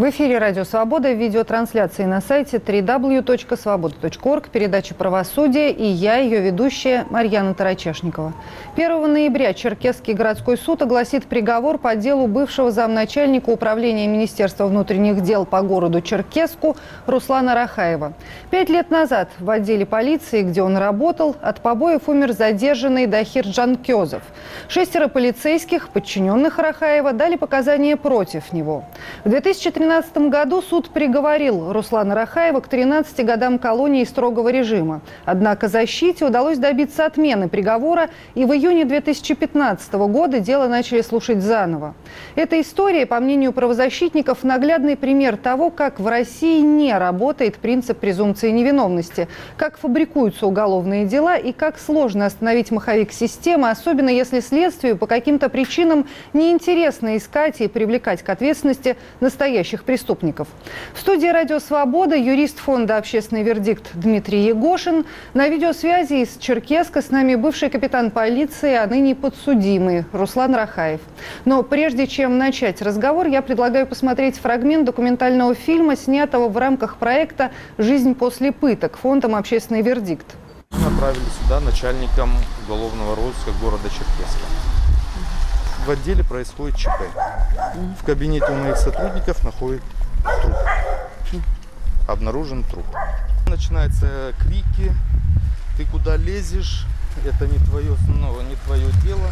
В эфире «Радио Свобода», видеотрансляции на сайте www.svoboda.org, передача «Правосудие», и я, ее ведущая, Марьяна Тарачешникова. 1 ноября Черкесский городской суд огласит приговор по делу бывшего замначальника управления Министерства внутренних дел по городу Черкесску Руслана Рахаева. 5 лет назад в отделе полиции, где он работал, от побоев умер задержанный Дахир Джанкёзов. 6 полицейских, подчиненных Рахаева, дали показания против него. В 2013 году суд приговорил Руслана Рахаева к 13 годам колонии строгого режима. Однако защите удалось добиться отмены приговора, и в июне 2015 года дело начали слушать заново. Эта история, по мнению правозащитников, наглядный пример того, как в России не работает принцип презумпции невиновности, как фабрикуются уголовные дела и как сложно остановить маховик системы, особенно если следствию по каким-то причинам неинтересно искать и привлекать к ответственности настоящих преступников. В студии «Радио Свобода» юрист фонда «Общественный вердикт» Дмитрий Егошин. На видеосвязи из Черкесска с нами бывший капитан полиции, а ныне подсудимый Руслан Рахаев. Но прежде чем начать разговор, я предлагаю посмотреть фрагмент документального фильма, снятого в рамках проекта «Жизнь после пыток» фондом «Общественный вердикт». Направили сюда начальником уголовного розыска города Черкесска. В отделе происходит ЧП. В кабинете у моих сотрудников находят труп. Обнаружен труп. Начинаются крики: ты куда лезешь, это не твое дело.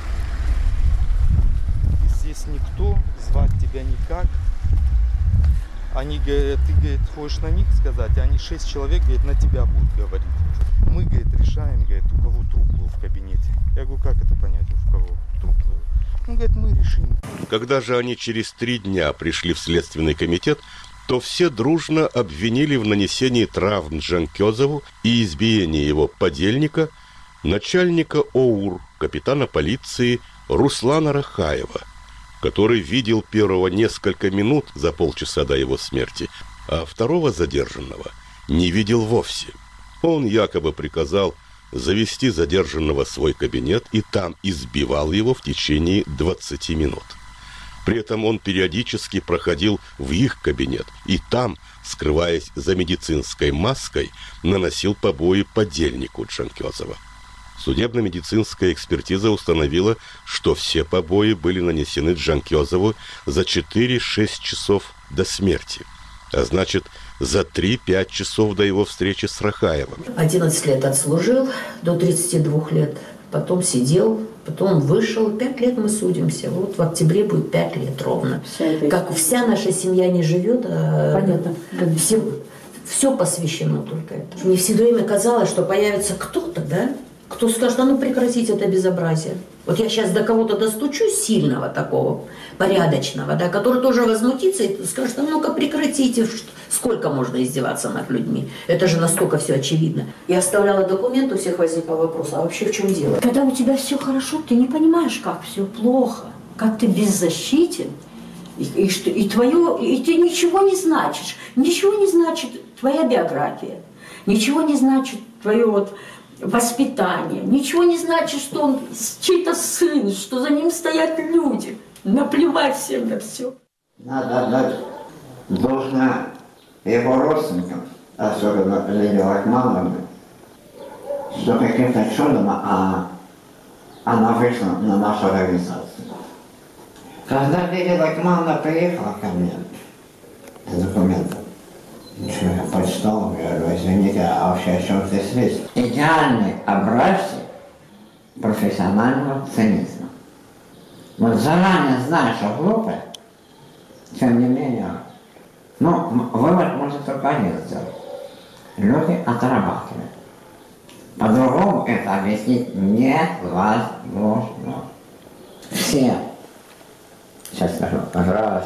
Ты здесь никто, звать тебя никак. Они говорят, ты, говорит, хочешь на них сказать, а они 6 человек, говорит, на тебя будут говорить. Мы, говорит, решаем, говорит, у кого труп был в кабинете. Я говорю, как это понять, у кого труп был? Он говорит, мы решим. Когда же они через 3 дня пришли в Следственный комитет, то все дружно обвинили в нанесении травм Джанкёзову и избиении его подельника, начальника ОУР, капитана полиции Руслана Рахаева, который видел первого несколько минут за полчаса до его смерти, а второго задержанного не видел вовсе. Он якобы приказал завести задержанного в свой кабинет и там избивал его в течение 20 минут. При этом он периодически проходил в их кабинет и там, скрываясь за медицинской маской, наносил побои подельнику Джанкёзова. Судебно-медицинская экспертиза установила, что все побои были нанесены Джанкёзову за 4-6 часов до смерти, а значит, за 3-5 часов до его встречи с Рахаевым. 11 лет отслужил, до 32 лет, потом сидел, потом вышел. 5 лет мы судимся. Вот в октябре будет 5 лет ровно. Как вся наша семья не живет, понятно. Все посвящено только этому. Мне все время казалось, что появится кто-то, да? Кто скажет, а ну прекратить это безобразие. Вот я сейчас до кого-то достучусь сильного такого, порядочного, да, который тоже возмутится и скажет, а ну-ка прекратите, сколько можно издеваться над людьми. Это же настолько все очевидно. Я оставляла документ, у всех возникал вопрос, а вообще в чем дело? Когда у тебя все хорошо, ты не понимаешь, как все плохо, как ты беззащитен, и ты ничего не значишь. Ничего не значит твоя биография, ничего не значит твое вот воспитание. Ничего не значит, что он чей-то сын, что за ним стоят люди. Наплевать всем на все. Надо отдать должное его родственникам, особенно Лидии Лакмановне, что каким-то чудом она вышла на нашу организацию. Когда Лидия Лакмановна приехала ко мне с документом, я прочитал, говорю, извините, а вообще о чем здесь речь? Идеальный образец профессионального цинизма. Вот заранее знаешь, что глупо, тем не менее, вывод может только один сделать. Люди отрабатывают. По-другому это объяснить невозможно. Все, сейчас скажу, 1,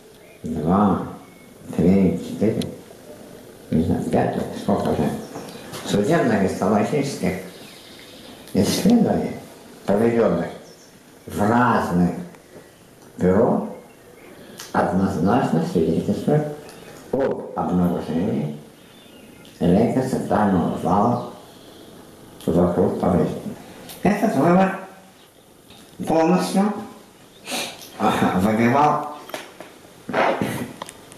2, 3, 4, не знаю, 5 лет, сколько уже, судебно-гистологических исследований, проведенных в разных бюро, однозначно свидетельствует об обнаружении электрocентрального вала вокруг повреждений. Этот вывод полностью выбивал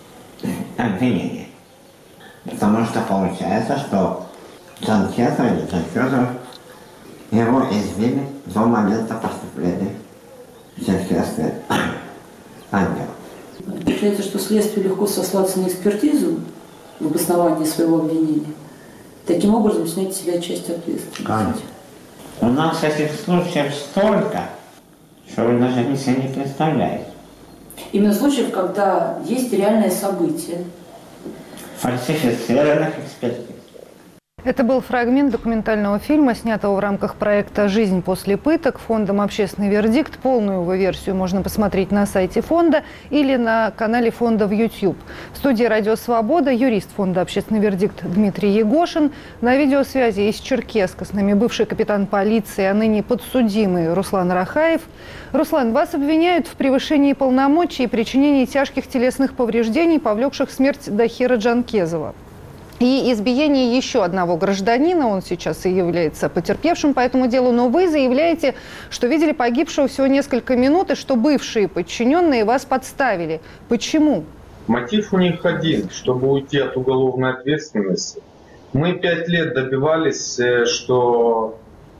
обвинение. Потому что получается, что Джанкезов или Джанкезов его избили до момента поступления в черкесский ангел. Получается, что следствию легко сослаться на экспертизу в обосновании своего обвинения, таким образом снять с себя часть ответственности. Конечно. У нас этих случаев столько, что вы даже себе не представляете. Именно случаев, когда есть реальное событие. Фальсифицированных экспертиз. Это был фрагмент документального фильма, снятого в рамках проекта «Жизнь после пыток» фондом «Общественный вердикт». Полную его версию можно посмотреть на сайте фонда или на канале фонда в YouTube. В студии «Радио Свобода» юрист фонда «Общественный вердикт» Дмитрий Егошин. На видеосвязи из Черкесска с нами бывший капитан полиции, а ныне подсудимый Руслан Рахаев. Руслан, вас обвиняют в превышении полномочий и причинении тяжких телесных повреждений, повлекших смерть Дахира Джанкезова. И избиение еще одного гражданина, он сейчас и является потерпевшим по этому делу, но вы заявляете, что видели погибшего всего несколько минут и что бывшие подчиненные вас подставили. Почему? Мотив у них один, чтобы уйти от уголовной ответственности. Мы 5 лет добивались, что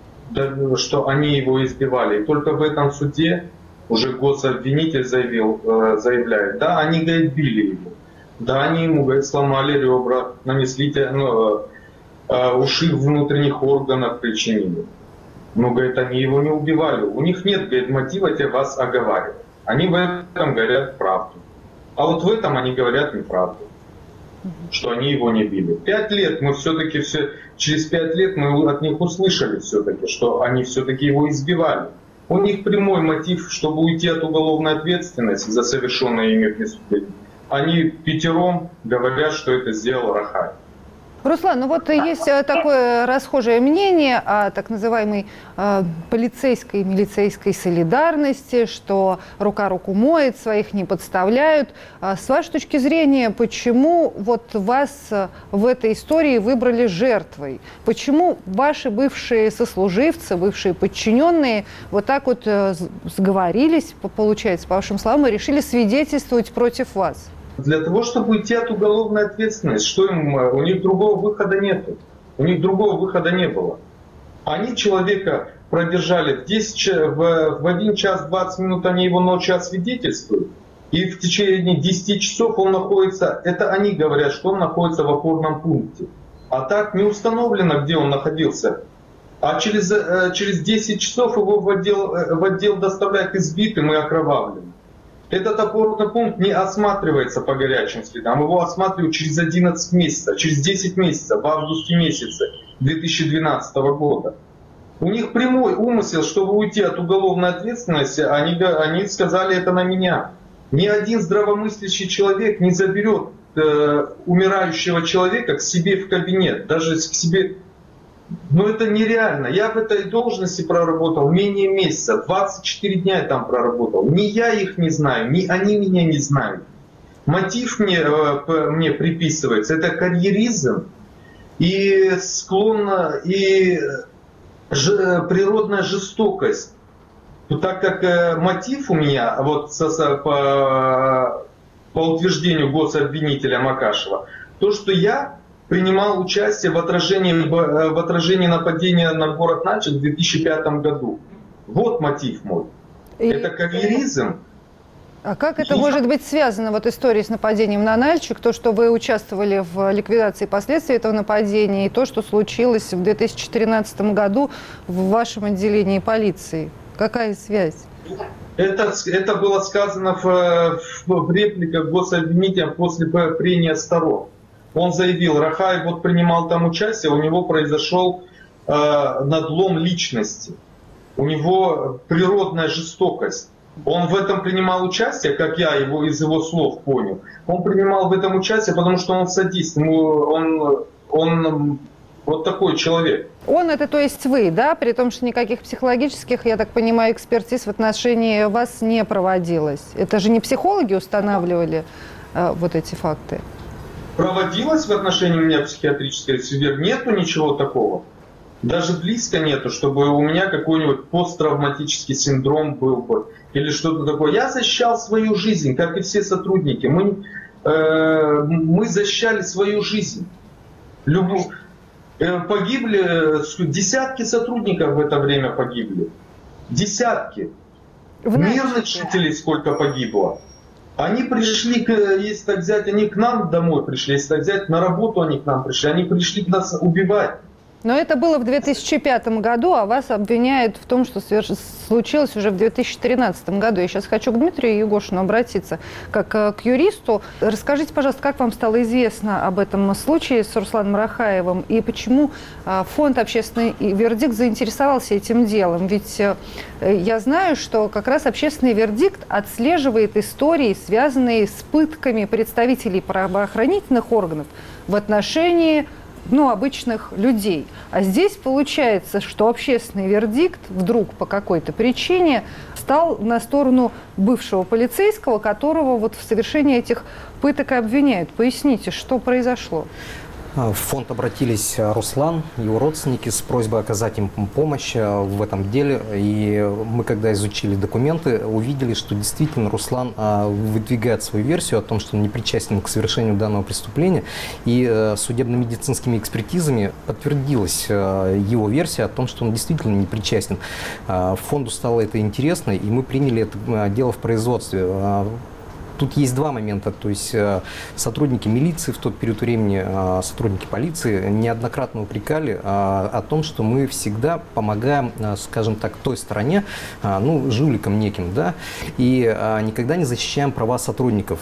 они его избивали. И только в этом суде уже гособвинитель заявляет, да, они, говорит, били его. Да, они ему, говорит, сломали ребра, нанесли ушиб внутренних органов, причинили. Но, говорит, они его не убивали. У них нет, говорит, мотива вас оговаривать. Они в этом говорят правду. А вот в этом они говорят неправду, что они его не били. 5 лет мы все-таки, через 5 лет мы от них услышали все-таки, что они все-таки его избивали. У них прямой мотив, чтобы уйти от уголовной ответственности за совершенное ими преступление. Они 5 говорят, что это сделал Рахаев. Руслан, ну вот есть такое расхожее мнение о так называемой полицейской, милицейской солидарности, что рука руку моет, своих не подставляют. С вашей точки зрения, почему вот вас в этой истории выбрали жертвой? Почему ваши бывшие сослуживцы, бывшие подчиненные вот так вот сговорились, получается, по вашим словам, и решили свидетельствовать против вас? Для того, чтобы уйти от уголовной ответственности, что у них другого выхода нет. У них другого выхода не было. Они человека продержали в 1 час 20 минут, они его ночью освидетельствуют. И в течение 10 часов он находится, это они говорят, что он находится в опорном пункте. А так не установлено, где он находился. А через 10 часов его в отдел доставляют избитым и окровавленным. Этот опорный пункт не осматривается по горячим следам. Его осматривают через 11 месяцев, через 10 месяцев, в августе месяце 2012 года. У них прямой умысел, чтобы уйти от уголовной ответственности, они сказали это на меня. Ни один здравомыслящий человек не заберет умирающего человека к себе в кабинет, даже к себе. Но это нереально. Я в этой должности проработал менее месяца, 24 дня я там проработал. Ни я их не знаю, ни они меня не знают. Мотив мне приписывается, это карьеризм и природная жестокость. Так как мотив у меня, вот по утверждению гособвинителя Макашева, то, что я принимал участие в отражении нападения на город Нальчик в 2005 году. Вот мотив мой. Это карьеризм. А как это может быть связано, вот история с нападением на Нальчик, то, что вы участвовали в ликвидации последствий этого нападения, и то, что случилось в 2013 году в вашем отделении полиции? Какая связь? Это было сказано в репликах гособвинителя после прения сторон. Он заявил, Рахаев вот принимал там участие, у него произошел надлом личности, у него природная жестокость. Он в этом принимал участие, как я из его слов понял. Он принимал в этом участие, потому что он садист, он вот такой человек. Он это, то есть вы, да? При том, что никаких психологических, я так понимаю, экспертиз в отношении вас не проводилось. Это же не психологи устанавливали вот эти факты? Проводилась в отношении меня психиатрическая экспертиза? Нету ничего такого. Даже близко нету, чтобы у меня какой-нибудь посттравматический синдром был бы или что-то такое. Я защищал свою жизнь, как и все сотрудники. мы защищали свою жизнь. Погибли, десятки сотрудников в это время погибли. Десятки. Мирных жителей сколько погибло. Они пришли, если так взять, они к нам домой пришли, если так взять, на работу они к нам пришли, они пришли нас убивать. Но это было в 2005 году, а вас обвиняют в том, что случилось уже в 2013 году. Я сейчас хочу к Дмитрию Егошину обратиться как к юристу. Расскажите, пожалуйста, как вам стало известно об этом случае с Русланом Рахаевым и почему фонд «Общественный вердикт» заинтересовался этим делом? Ведь я знаю, что как раз «Общественный вердикт» отслеживает истории, связанные с пытками представителей правоохранительных органов в отношении обычных людей. А здесь получается, что общественный вердикт вдруг по какой-то причине стал на сторону бывшего полицейского, которого вот в совершении этих пыток и обвиняют. Поясните, что произошло? В фонд обратились Руслан, его родственники, с просьбой оказать им помощь в этом деле. И мы, когда изучили документы, увидели, что действительно Руслан выдвигает свою версию о том, что он не причастен к совершению данного преступления. И судебно-медицинскими экспертизами подтвердилась его версия о том, что он действительно не причастен. Фонду стало это интересно, и мы приняли это дело в производстве. Тут есть два момента, то есть сотрудники милиции в тот период времени, сотрудники полиции неоднократно упрекали о том, что мы всегда помогаем, скажем так, той стороне, жуликам неким, да, и никогда не защищаем права сотрудников.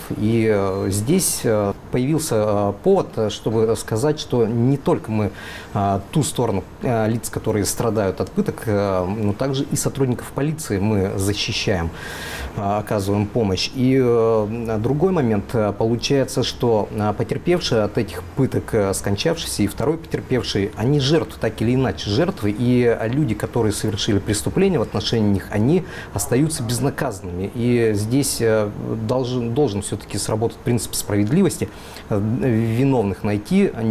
И здесь появился повод, чтобы сказать, что не только мы ту сторону лиц, которые страдают от пыток, но также и сотрудников полиции мы защищаем, оказываем помощь. И другой момент, получается, что потерпевшие от этих пыток, скончавшиеся, и второй потерпевший, они жертвы, так или иначе жертвы, и люди, которые совершили преступление в отношении них, они остаются безнаказанными. И здесь должен все-таки сработать принцип справедливости, виновных найти, а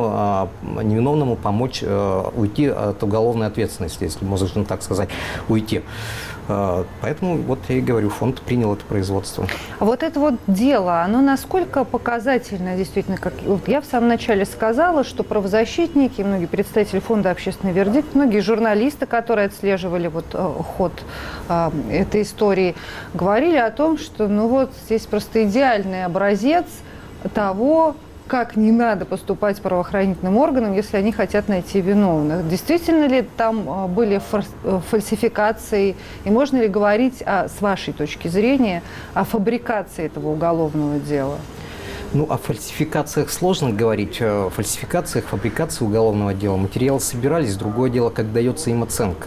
невиновному помочь уйти от уголовной ответственности, если можно так сказать, уйти. Поэтому, вот я и говорю, фонд принял это производство. А вот это вот дело, оно насколько показательно, действительно, как я в самом начале сказала, что правозащитники, многие представители фонда «Общественный вердикт», многие журналисты, которые отслеживали ход этой истории, говорили о том, что здесь просто идеальный образец того, как не надо поступать правоохранительным органам, если они хотят найти виновных. Действительно ли там были фальсификации? И можно ли говорить, с вашей точки зрения, о фабрикации этого уголовного дела? О фальсификациях сложно говорить. О фальсификациях, фабрикации уголовного дела. Материалы собирались, другое дело, как дается им оценка.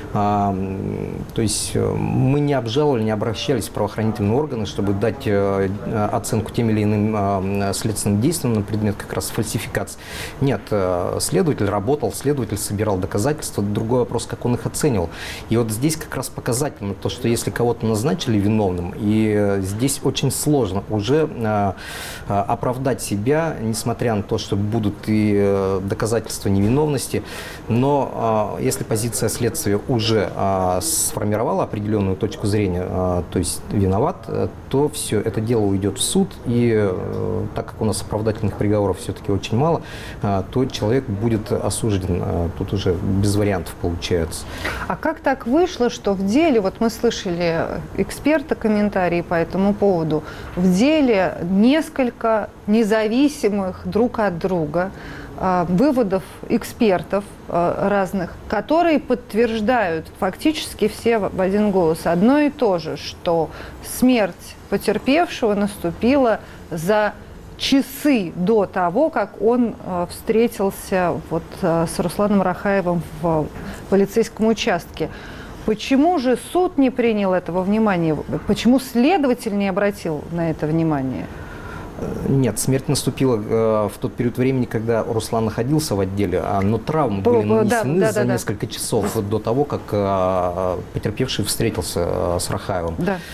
То есть мы не обжаловали, не обращались в правоохранительные органы, чтобы дать оценку тем или иным следственным действиям на предмет как раз фальсификации. Нет, следователь работал, следователь собирал доказательства. Другой вопрос, как он их оценивал. И вот здесь как раз показательно то, что если кого-то назначили виновным, и здесь очень сложно уже оправдать себя, несмотря на то, что будут и доказательства невиновности. Но если позиция следствия уже сформировала определенную точку зрения, то есть виноват, то все, это дело уйдет в суд, и так как у нас оправдательных приговоров все-таки очень мало, то человек будет осужден. Тут уже без вариантов получается. А как так вышло, что в деле, вот мы слышали эксперта комментарии по этому поводу, в деле несколько независимых друг от друга выводов экспертов разных, которые подтверждают фактически все в один голос одно и то же, что смерть потерпевшего наступила за часы до того, как он встретился с Русланом Рахаевым в полицейском участке. Почему же суд не принял этого внимания? Почему следователь не обратил на это внимание? Нет, смерть наступила в тот период времени, когда Руслан находился в отделе, но травмы были нанесены за несколько часов до того, как потерпевший встретился с Рахаевым. Да.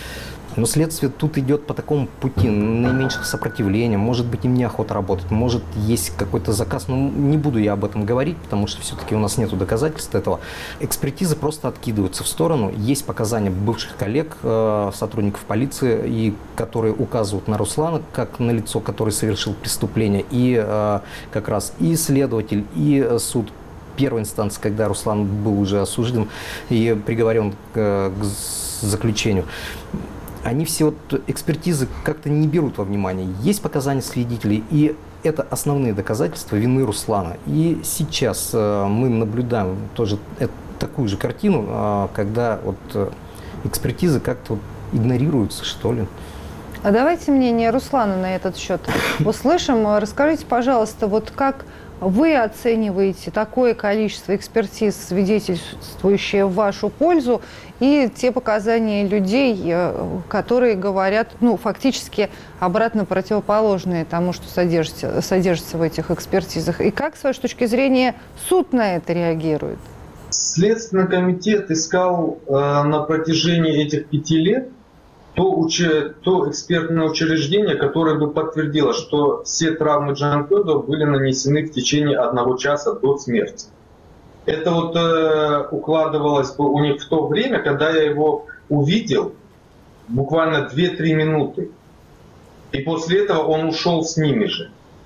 Но следствие тут идет по такому пути наименьшего сопротивления. Может быть, им неохота работать, может, есть какой-то заказ. Но не буду я об этом говорить, потому что все-таки у нас нет доказательств этого. Экспертизы просто откидываются в сторону. Есть показания бывших коллег, сотрудников полиции, и которые указывают на Руслана как на лицо, который совершил преступление. И как раз и следователь, и суд первой инстанции, когда Руслан был уже осужден и приговорен к заключению. Они все вот экспертизы как-то не берут во внимание. Есть показания свидетелей, и это основные доказательства вины Руслана. И сейчас мы наблюдаем тоже такую же картину, когда вот экспертизы как-то вот игнорируются, что ли. А давайте мнение Руслана на этот счет услышим. Расскажите, пожалуйста, вот как вы оцениваете такое количество экспертиз, свидетельствующие в вашу пользу, и те показания людей, которые говорят, ну, фактически обратно противоположные тому, что содержится в этих экспертизах? И как, с вашей точки зрения, суд на это реагирует? Следственный комитет искал на протяжении этих 5 лет то экспертное учреждение, которое бы подтвердило, что все травмы Джанкозова были нанесены в течение 1 часа до смерти. Это вот укладывалось у них в то время, когда я его увидел, буквально 2-3 минуты. И после этого он ушел с ними же.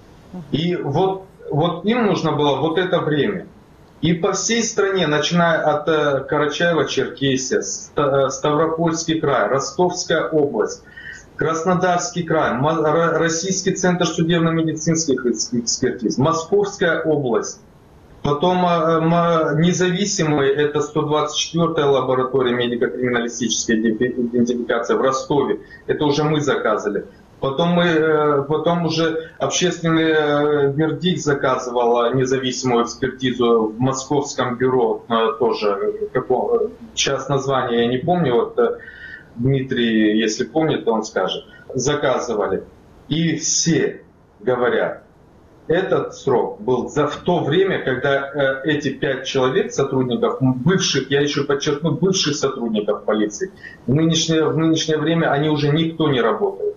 И вот им нужно было вот это время. И по всей стране, начиная от Карачаева-Черкесия, Ставропольский край, Ростовская область, Краснодарский край, Российский центр судебно-медицинских экспертиз, Московская область, потом независимые, это 124-я лаборатория медико-криминалистической идентификации в Ростове, это уже мы заказывали. Потом уже общественный вердикт заказывала независимую экспертизу в Московском бюро, тоже, сейчас название я не помню, вот Дмитрий, если помнит, он скажет, заказывали. И все говорят, этот срок был в то время, когда эти 5 человек, сотрудников, бывших, я еще подчеркну, бывших сотрудников полиции, в нынешнее время они уже никто не работает,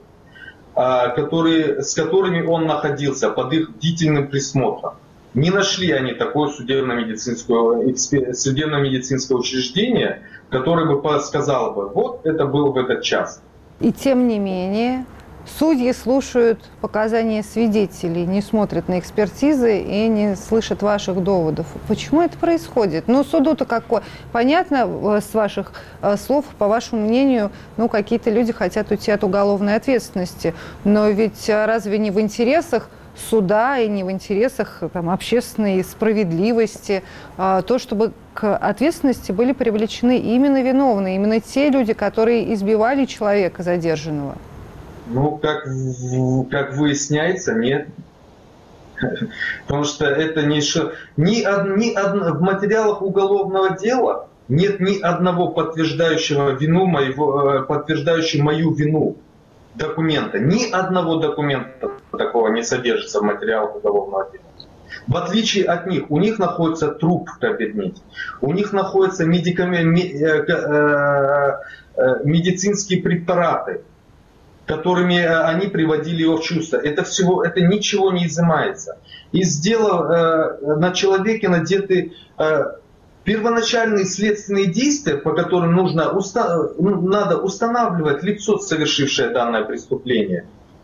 с которыми он находился под их бдительным присмотром. Не нашли они такое судебно-медицинское учреждение, которое бы сказало бы, вот это был в этот час. И тем не менее, судьи слушают показания свидетелей, не смотрят на экспертизы и не слышат ваших доводов. Почему это происходит? Ну, суду-то какой? Понятно, с ваших слов, по вашему мнению, ну, какие-то люди хотят уйти от уголовной ответственности. Но ведь разве не в интересах суда и не в интересах там, общественной справедливости то, чтобы к ответственности были привлечены именно виновные, именно те люди, которые избивали человека задержанного? Ну, как выясняется, нет. Потому что это в материалах уголовного дела нет ни одного подтверждающего мою вину документа. Ни одного документа такого не содержится в материалах уголовного дела. В отличие от них, у них находится труп в кабинете, у них находятся медицинские препараты, которыми они приводили его в чувство. Это ничего не изымается. Из дела на человеке надеты первоначальные следственные действия, по которым надо устанавливать лицо, совершившее данное преступление.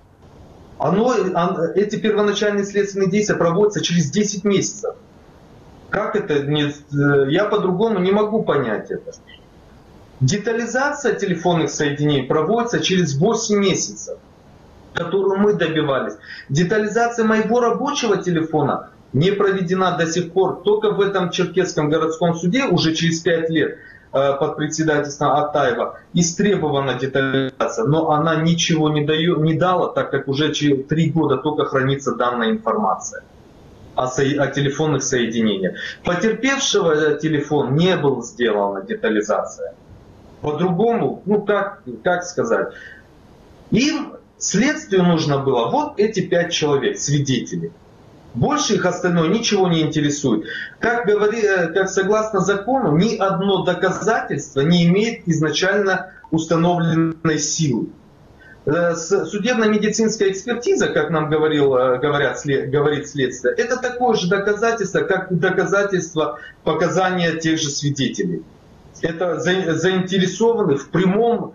Эти первоначальные следственные действия проводятся через 10 месяцев. Как это? Я по-другому не могу понять это. Детализация телефонных соединений проводится через 8 месяцев, которую мы добивались. Детализация моего рабочего телефона не проведена до сих пор. Только в этом Черкесском городском суде уже через 5 лет под председательством Атаева истребована детализация, но она ничего не дала, так как уже 3 года только хранится данная информация о телефонных соединениях. Потерпевшего телефон не был сделана детализация. По-другому, как сказать, им следствию нужно было вот эти 5 человек, свидетелей. Больше их остальное ничего не интересует. Как согласно закону, ни одно доказательство не имеет изначально установленной силы. Судебно-медицинская экспертиза, как нам говорит следствие, это такое же доказательство, как и доказательство показания тех же свидетелей. Это заинтересованы в прямом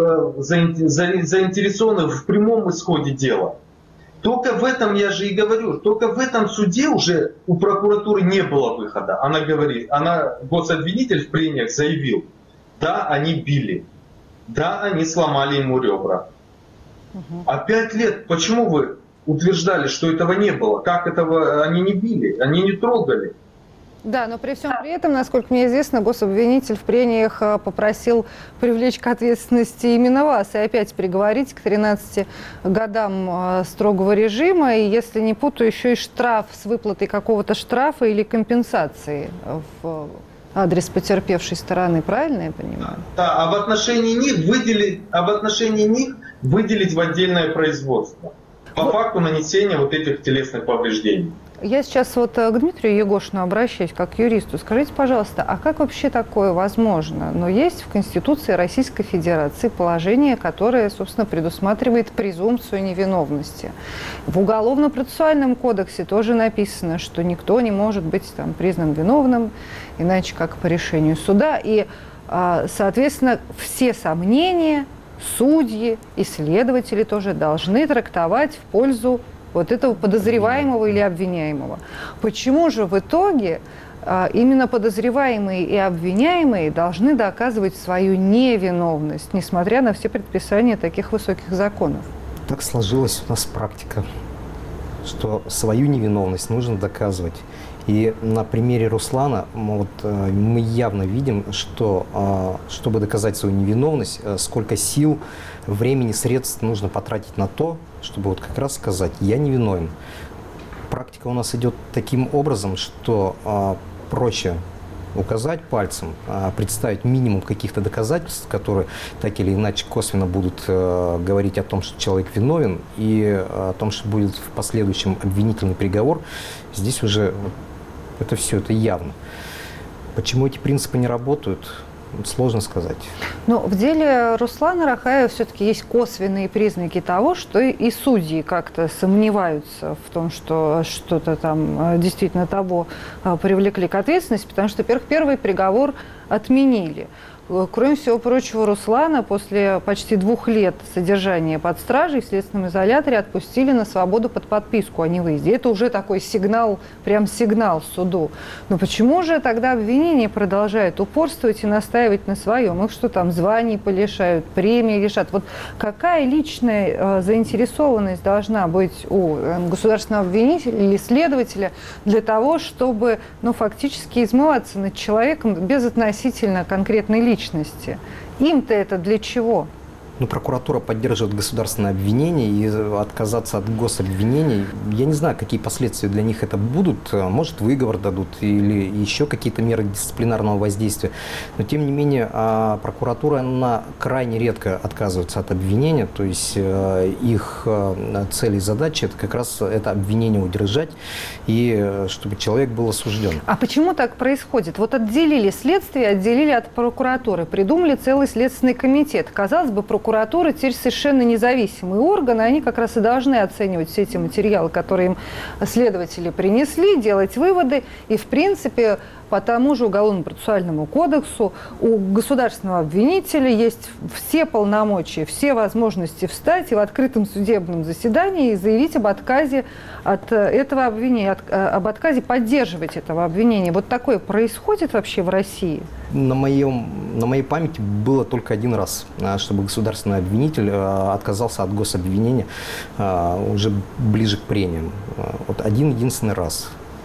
исходе дела. Только в этом, я же и говорю, только в этом суде уже у прокуратуры не было выхода. Она говорит, гособвинитель в прениях заявил, да, они били, да, они сломали ему ребра. А 5 лет, почему вы утверждали, что этого не было? Как этого они не били, они не трогали? Да, но при всем при этом, насколько мне известно, гособвинитель в прениях попросил привлечь к ответственности именно вас и опять приговорить к 13 годам строгого режима, и, если не путаю, еще и штраф с выплатой какого-то штрафа или компенсации в адрес потерпевшей стороны, правильно я понимаю? Да, а в отношении них выделить в отдельное производство по факту нанесения вот этих телесных повреждений. Я сейчас вот к Дмитрию Егошину обращаюсь, как к юристу. Скажите, пожалуйста, а как вообще такое возможно? Но есть в Конституции Российской Федерации положение, которое, собственно, предусматривает презумпцию невиновности. В Уголовно-процессуальном кодексе тоже написано, что никто не может быть там признан виновным, иначе как по решению суда. И, соответственно, все сомнения судьи и следователи тоже должны трактовать в пользу вот этого подозреваемого или обвиняемого. Почему же в итоге именно подозреваемые и обвиняемые должны доказывать свою невиновность, несмотря на все предписания таких высоких законов? Так сложилась у нас практика, что свою невиновность нужно доказывать. И на примере Руслана мы явно видим, что чтобы доказать свою невиновность, сколько сил, времени, средств нужно потратить на то, чтобы вот как раз сказать «я невиновен». Практика у нас идет таким образом, что проще указать пальцем, представить минимум каких-то доказательств, которые так или иначе косвенно будут говорить о том, что человек виновен, и о том, что будет в последующем обвинительный приговор. Здесь уже это все, это явно. Почему эти принципы не работают, сложно сказать. Но в деле Руслана Рахаева все-таки есть косвенные признаки того, что и судьи как-то сомневаются в том, что что-то там действительно того привлекли к ответственности, потому что, во-первых, первый приговор отменили. Кроме всего прочего, Руслана после почти 2 лет содержания под стражей в следственном изоляторе отпустили на свободу под подписку о невыезде. Это уже такой сигнал, прям сигнал суду. Но почему же тогда обвинение продолжает упорствовать и настаивать на своем? Их что там, званий полишают, премии лишат? Вот какая личная заинтересованность должна быть у государственного обвинителя или следователя для того, чтобы фактически измываться над человеком безотносительно конкретной личности? Им-то это для чего? Прокуратура поддерживает государственное обвинение, и отказаться от гособвинений, я не знаю, какие последствия для них это будут. Может, выговор дадут или еще какие-то меры дисциплинарного воздействия. Но, тем не менее, прокуратура, она крайне редко отказывается от обвинения. То есть их цель и задача – это как раз это обвинение удержать, и чтобы человек был осужден. А почему так происходит? Вот отделили следствие, отделили от прокуратуры, придумали целый следственный комитет. Казалось бы, прокуратура теперь совершенно независимый орган, и они как раз и должны оценивать все эти материалы, которые им следователи принесли, делать выводы. И, в принципе, по тому же Уголовно-процессуальному кодексу у государственного обвинителя есть все полномочия, все возможности встать и в открытом судебном заседании заявить об отказе от этого обвинения, об отказе поддерживать этого обвинения. Вот такое происходит вообще в России? На моей памяти было только 1 раз, чтобы государственный обвинитель отказался от гособвинения уже ближе к прениям. Вот 1-единственный раз.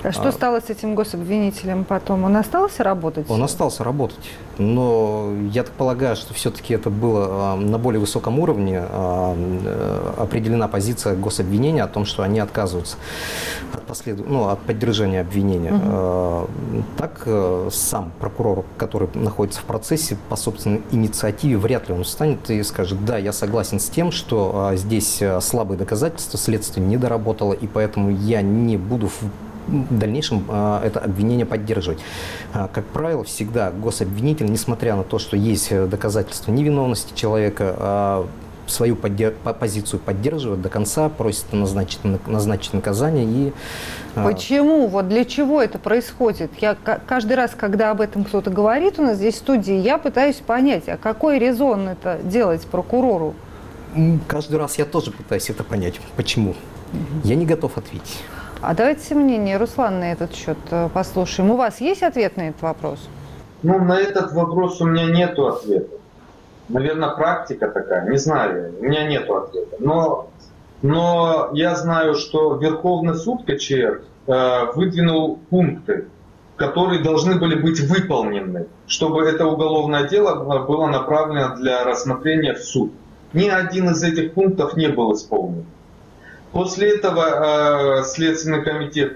А что стало с этим гособвинителем потом? Он остался работать? Он остался работать, но я так полагаю, что все-таки это было на более высоком уровне определена позиция гособвинения о том, что они отказываются от поддержания обвинения. Так сам прокурор, который находится в процессе, по собственной инициативе, вряд ли он встанет и скажет: да, я согласен с тем, что здесь слабые доказательства, следствие не доработало, и поэтому я не буду в дальнейшем это обвинение поддерживать. Как правило, всегда гособвинитель, несмотря на то, что есть доказательства невиновности человека, свою позицию поддерживает до конца, просит назначить наказание. И почему? Вот для чего это происходит? Я каждый раз, когда об этом кто-то говорит у нас здесь в студии, я пытаюсь понять, а какой резон это делать прокурору? Каждый раз я тоже пытаюсь это понять. Почему? Я не готов ответить. А давайте мнение Руслана на этот счет послушаем. У вас есть ответ на этот вопрос? На этот вопрос у меня нету ответа. Наверное, практика такая, не знаю, у меня нету ответа. Но я знаю, что Верховный суд КЧР выдвинул пункты, которые должны были быть выполнены, чтобы это уголовное дело было направлено для рассмотрения в суд. Ни один из этих пунктов не был исполнен. После этого Следственный комитет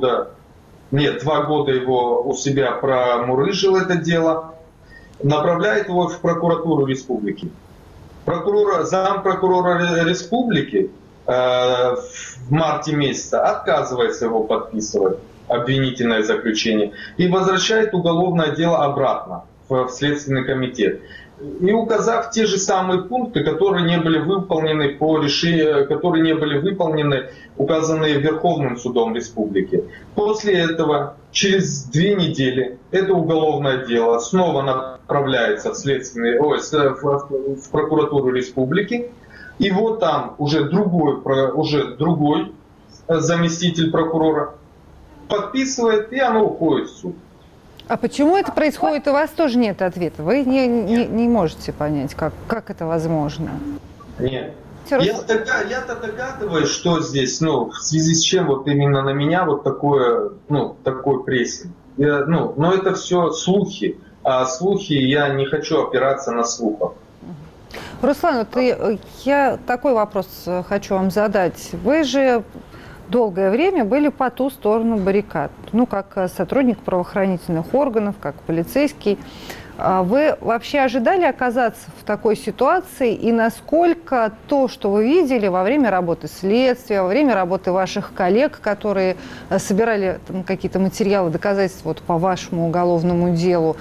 2 года его у себя промурыжил это дело, направляет его в прокуратуру республики. Зампрокурора республики в марте месяце отказывается его подписывать, обвинительное заключение, и возвращает уголовное дело обратно в Следственный комитет. И указав те же самые пункты, которые не были выполнены по решению, которые не были выполнены, указанные Верховным судом республики. После этого, через 2 недели, это уголовное дело снова направляется в прокуратуру республики. И вот там уже другой заместитель прокурора подписывает, и оно уходит в суд. А почему это происходит? У вас тоже нет ответа. Вы не можете понять, как это возможно. Нет. Я-то догадываюсь, что здесь, в связи с чем вот именно на меня вот такой прессинг. Но это все слухи. А слухи, я не хочу опираться на слухов. Руслан, я такой вопрос хочу вам задать. Вы же долгое время были по ту сторону баррикад, как сотрудник правоохранительных органов, как полицейский. Вы вообще ожидали оказаться в такой ситуации, и насколько то, что вы видели во время работы следствия, во время работы ваших коллег, которые собирали какие-то материалы, доказательства по вашему уголовному делу,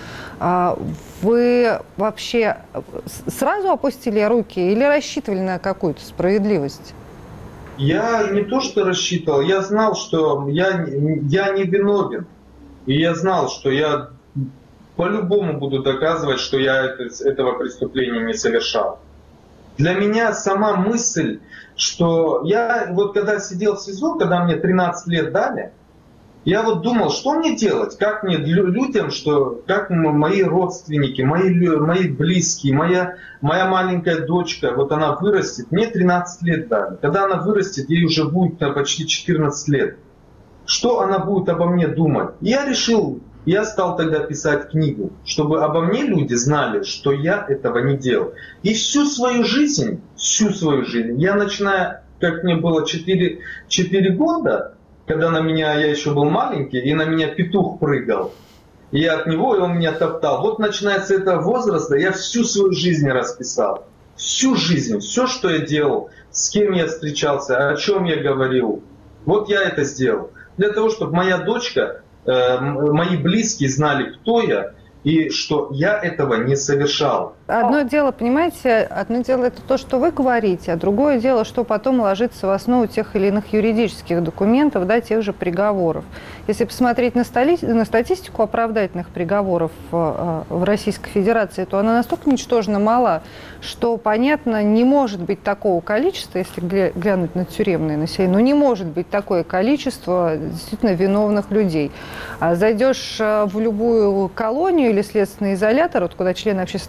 вы вообще сразу опустили руки или рассчитывали на какую-то справедливость? Я не то что рассчитывал, я знал, что я не виновен. И я знал, что я по-любому буду доказывать, что я этого преступления не совершал. Для меня сама мысль, что я когда сидел в СИЗО, когда мне 13 лет дали, я думал, что мне делать, как мне людям, как мои родственники, мои близкие, моя маленькая дочка, она вырастет, мне 13 лет дали. Когда она вырастет, ей уже будет почти 14 лет. Что она будет обо мне думать? Я стал тогда писать книгу, чтобы обо мне люди знали, что я этого не делал. И всю свою жизнь, я начиная, как мне было 4 года, когда я еще был маленький, и на меня петух прыгал. И я от него, и он меня топтал. Вот начиная с этого возраста, я всю свою жизнь расписал. Всю жизнь, все, что я делал, с кем я встречался, о чем я говорил. Вот я это сделал. Для того, чтобы моя дочка, мои близкие знали, кто я, и что я этого не совершал. Одно дело, понимаете, одно дело это то, что вы говорите, а другое дело, что потом ложится в основу тех или иных юридических документов, тех же приговоров. Если посмотреть на статистику оправдательных приговоров в Российской Федерации, то она настолько ничтожно мала, что, понятно, не может быть такого количества, если глянуть на тюремное население, не может быть такое количество действительно виновных людей. А зайдешь в любую колонию или следственный изолятор, куда члены общественно-наблюдательной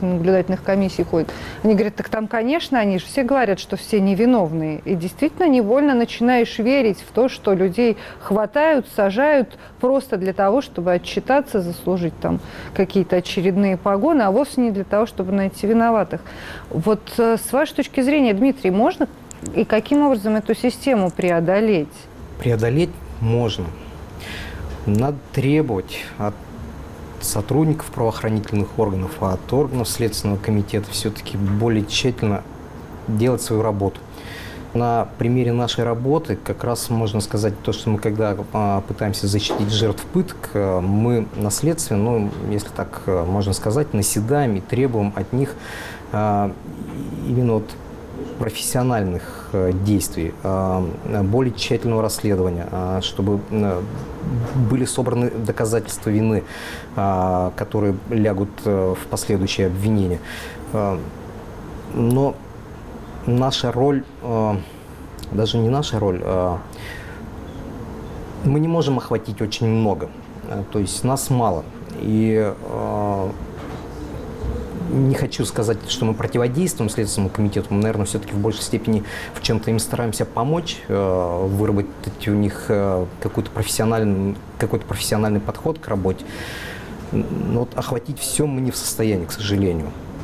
следственных комиссий ходят, они говорят, так там, конечно, они же все говорят, что все невиновные. И действительно невольно начинаешь верить в то, что людей хватают, сажают просто для того, чтобы отчитаться, заслужить там какие-то очередные погоны, а вовсе не для того, чтобы найти виноватых. Вот с вашей точки зрения, Дмитрий, можно и каким образом эту систему преодолеть? Преодолеть можно. Надо требовать от сотрудников правоохранительных органов, а от органов Следственного комитета все-таки более тщательно делать свою работу. На примере нашей работы как раз можно сказать то, что мы когда пытаемся защитить жертв пыток, мы на следствие, ну, если так можно сказать, наседаем и требуем от них именно вот профессиональных действий, более тщательного расследования, чтобы были собраны доказательства вины, которые лягут в последующее обвинение. Но наша роль, даже не наша роль, мы не можем охватить очень много, то есть нас мало. И не хочу сказать, что мы противодействуем Следственному комитету, мы, наверное, все-таки в большей степени в чем-то им стараемся помочь, выработать у них какой-то профессиональный подход к работе. Но вот охватить все мы не в состоянии, к сожалению.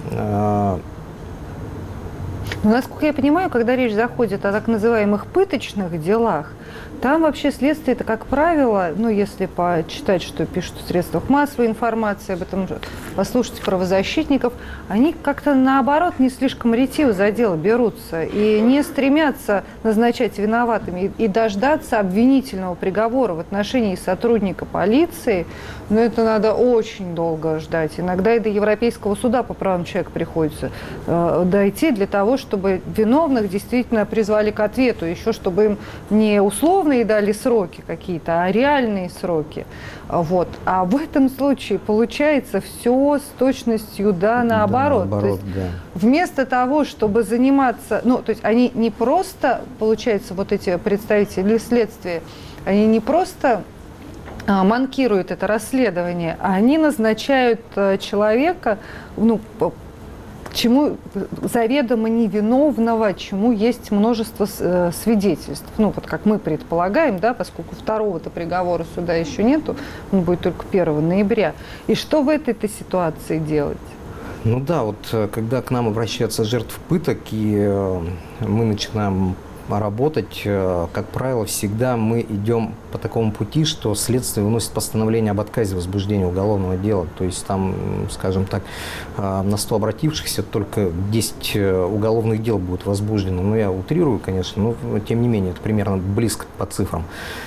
Но, насколько я понимаю, когда речь заходит о так называемых пыточных делах, там вообще следствие-то, как правило, ну, если почитать, что пишут в средствах массовой информации, об этом послушать правозащитников, они как-то наоборот не слишком ретиво за дело берутся и не стремятся назначать виноватыми и дождаться обвинительного приговора в отношении сотрудника полиции, но это надо очень долго ждать. Иногда и до Европейского суда по правам человека приходится дойти для того, чтобы виновных действительно призвали к ответу, еще чтобы им не условные дали сроки какие-то, а реальные сроки. Вот. А в этом случае получается все с точностью наоборот. Да, наоборот, то есть, да. Вместо того, чтобы заниматься, ну, то есть они не просто, получается, вот эти представители следствия, они не просто манкируют это расследование, а они назначают человека, ну, чему заведомо невиновного, чему есть множество свидетельств. Ну, вот как мы предполагаем, да, поскольку второго-то приговора суда еще нету, он будет только 1 ноября. И что в этой-то ситуации делать? Ну да, вот когда к нам обращаются жертвы пыток, и мы начинаем работать, как правило, всегда мы идем по такому пути, что следствие выносит постановление об отказе возбуждения уголовного дела. То есть там, скажем так, на 100 обратившихся только 10 уголовных дел будут возбуждены. Ну, я утрирую, конечно, но тем не менее, это примерно близко по цифрам.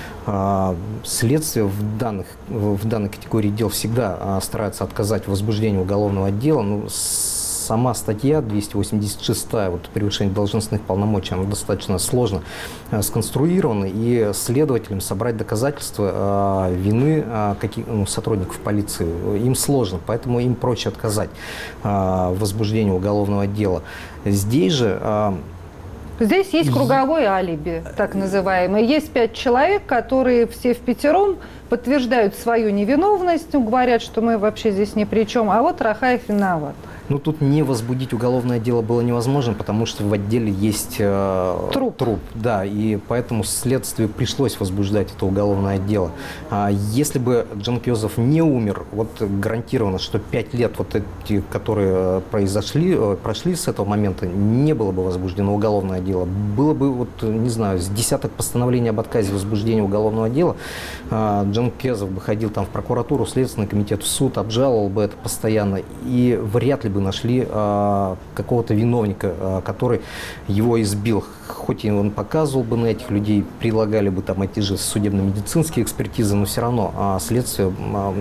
Следствие в данной категории дел всегда старается отказать в возбуждении уголовного дела. Ну, сама статья 286, вот превышение должностных полномочий, она достаточно сложно сконструирована, и следователям собрать доказательства вины сотрудников полиции им сложно, поэтому им проще отказать в возбуждении уголовного дела. Здесь же... Здесь есть круговое алиби, так называемое. Есть 5 человек, которые все впятером подтверждают свою невиновность, говорят, что мы вообще здесь ни при чем, а вот Рахаев виноват. Ну, тут не возбудить уголовное дело было невозможно, потому что в отделе есть труп. Да, и поэтому следствию пришлось возбуждать это уголовное дело. Если бы Джанкёзов не умер, вот гарантированно, что 5 лет вот эти, которые прошли с этого момента, не было бы возбуждено уголовное дело. Было бы, вот, не знаю, с десяток постановлений об отказе возбуждения уголовного дела. Джанкёзов бы ходил там в прокуратуру, в Следственный комитет, в суд, обжаловал бы это постоянно, и вряд ли бы нашли какого-то виновника, который его избил. Хоть и он показывал бы на этих людей, прилагали бы там эти же судебно-медицинские экспертизы, но все равно следствие,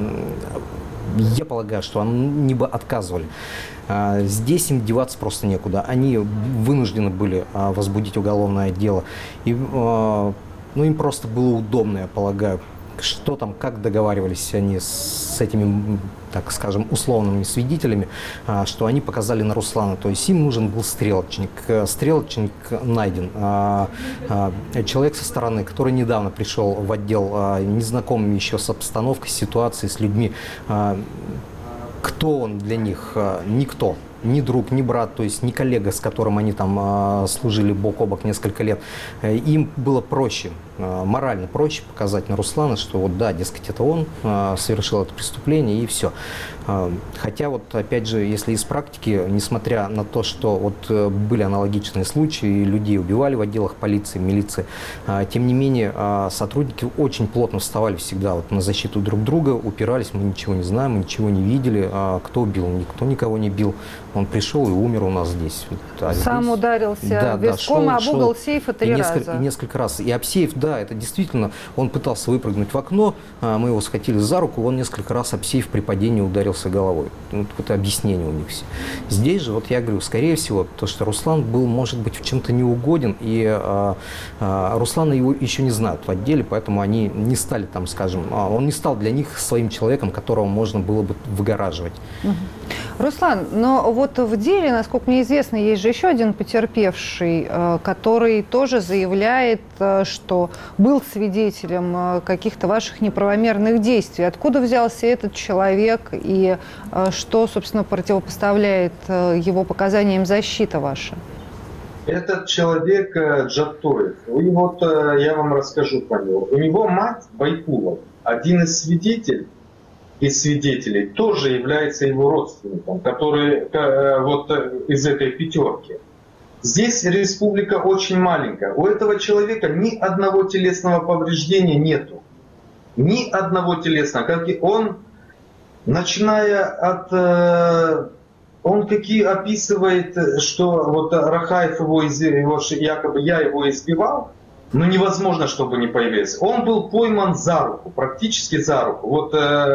я полагаю, что они бы отказывали. Здесь им деваться просто некуда. Они вынуждены были возбудить уголовное дело. И, ну, им просто было удобно, я полагаю. Что там, как договаривались они с этими, так скажем, условными свидетелями, что они показали на Руслана. То есть им нужен был стрелочник. Стрелочник найден. Человек со стороны, который недавно пришел в отдел, незнакомый еще с обстановкой, с ситуацией, с людьми. Кто он для них? Никто. ни друг, ни брат, то есть ни коллега, с которым они там служили бок о бок несколько лет. Им было проще, морально проще показать на Руслана, что вот да, дескать, это он совершил это преступление и все. Хотя вот опять же, если из практики, несмотря на то, что вот были аналогичные случаи, людей убивали в отделах полиции, милиции, тем не менее сотрудники очень плотно вставали всегда вот на защиту друг друга, упирались, мы ничего не знаем, мы ничего не видели, кто убил, никто никого не бил, он пришел и умер у нас здесь. Сам здесь, ударился виском об угол сейфа 3 раза. Несколько раз. И об сейф, да, это действительно, он пытался выпрыгнуть в окно, мы его схватили за руку, он несколько раз об сейф при падении ударился головой. Вот это объяснение у них все. Здесь же, вот я говорю, скорее всего, то, что Руслан был, может быть, в чем-то неугоден, и Руслана его еще не знают в отделе, поэтому они не стали там, скажем, он не стал для них своим человеком, которого можно было бы выгораживать. Руслан, но вот в деле, насколько мне известно, есть же еще один потерпевший, который тоже заявляет, что был свидетелем каких-то ваших неправомерных действий. Откуда взялся этот человек и что, собственно, противопоставляет его показаниям защита ваша? Этот человек Джатоев. И вот я вам расскажу про него. У него мать Байкулова, один из свидетелей, тоже является его родственником, который вот из этой пятерки. Здесь республика очень маленькая. У этого человека ни одного телесного повреждения нету. Ни одного телесного. Как и он, начиная от... Он какие описывает, что вот Рахаев якобы я его избивал, но невозможно, чтобы не появился. Он был пойман за руку, практически за руку. Вот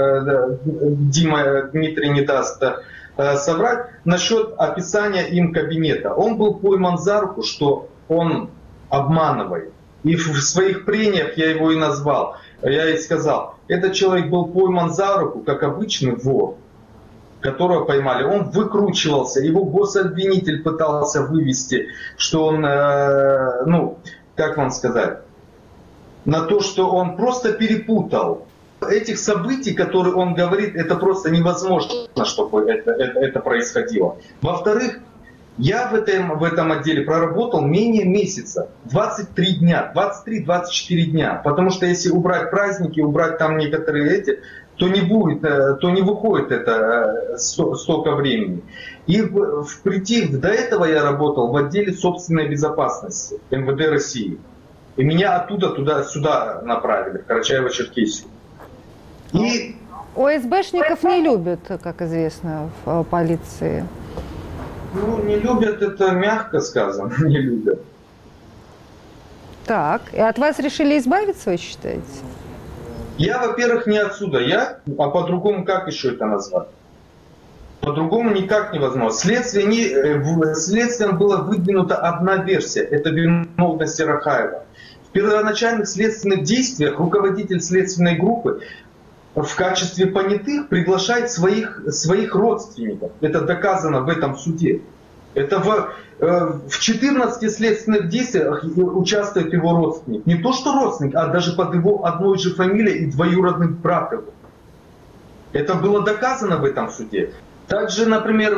Дмитрий не даст соврать насчет описания им кабинета. Он был пойман за руку, что он обманывает. И в своих прениях я его и назвал. Я и сказал, этот человек был пойман за руку, как обычный вор, которого поймали. Он выкручивался, его гособвинитель пытался вывести, что он, как вам сказать, на то, что он просто перепутал. Этих событий, которые он говорит, это просто невозможно, чтобы это происходило. Во-вторых, я в этом отделе проработал менее месяца, 23 дня, 23-24 дня. Потому что если убрать праздники, убрать там некоторые то не выходит это столько времени. И до этого я работал в отделе собственной безопасности МВД России. И меня оттуда сюда направили, в Карачаево-Черкесию. И ОСБшников не любят, как известно, в полиции. Не любят, это мягко сказано, не любят. Так, и от вас решили избавиться, вы считаете? Я, во-первых, не отсюда, а по-другому как еще это назвать? По-другому никак невозможно. Следствием была выдвинута одна версия, это виновность Рахаева. В первоначальных следственных действиях руководитель следственной группы в качестве понятых приглашает своих родственников. Это доказано в этом суде. Это в 14 следственных действиях участвует его родственник. Не то что родственник, а даже под его одной же фамилией и двоюродный брат его. Это было доказано в этом суде. Также, например,